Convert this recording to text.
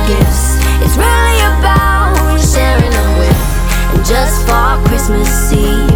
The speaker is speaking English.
gifts. It's really about sharing them with, and just for Christmas Eve.